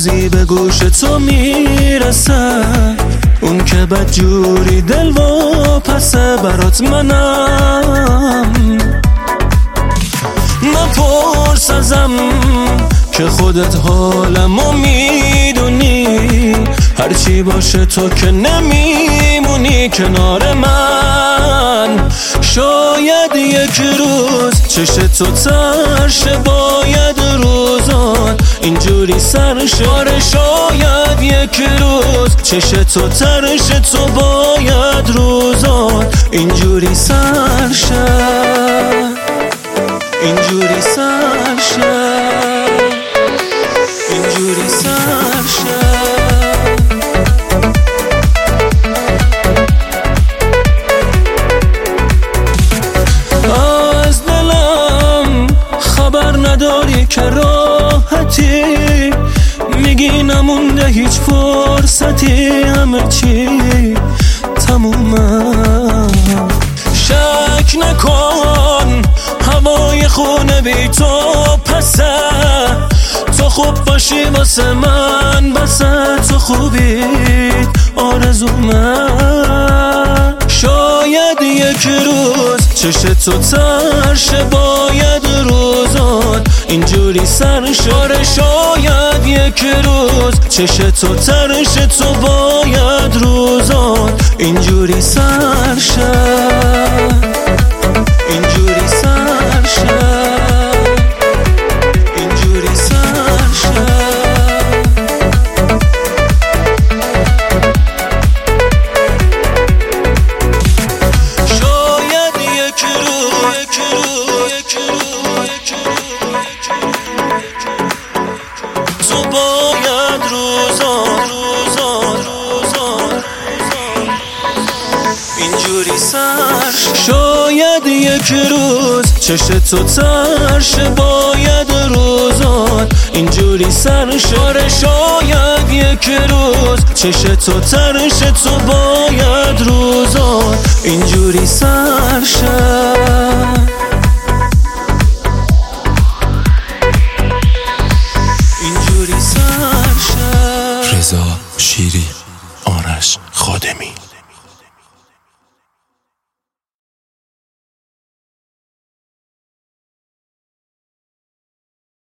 روزی به گوش تو میرسه، اون که بدجوری دل و پسه برات منم. نپرس ازم که خودت حالمو میدونی، هرچی باشه تو که نمیمونی کنار من. شاید یک روز چشم تو ترشه، باید روزات اینجوری سر شاره. شاید یک روز چشم تو ترشه، تو باید روزات اینجوری سر شه، اینجوری سر شه، اینجوری سر شه. از دلم خبر نداری که راحتی، میگی نمونده هیچ فرصتی، همه چی تمومه. شک نکن هوای خونه بی تو پسه، تو خوب باشی واسه من بسه، تو خوبی آرزومه. شاید یک روز چشم تو ترشه، باید روزات اینجوری سر شاره. شاید یک روز چشم تو ترشه، تو باید روزات اینجوری سر شه، اینجوری سر شه، اینجوری سر شه. شاید یک تو باید روزات اینجوری سر. شاید یک روز چشم تو ترشه، باید روزات اینجوری سر شاره. شاید یک روز چشم تو ترشه، تو باید روزات اینجوری سر شه.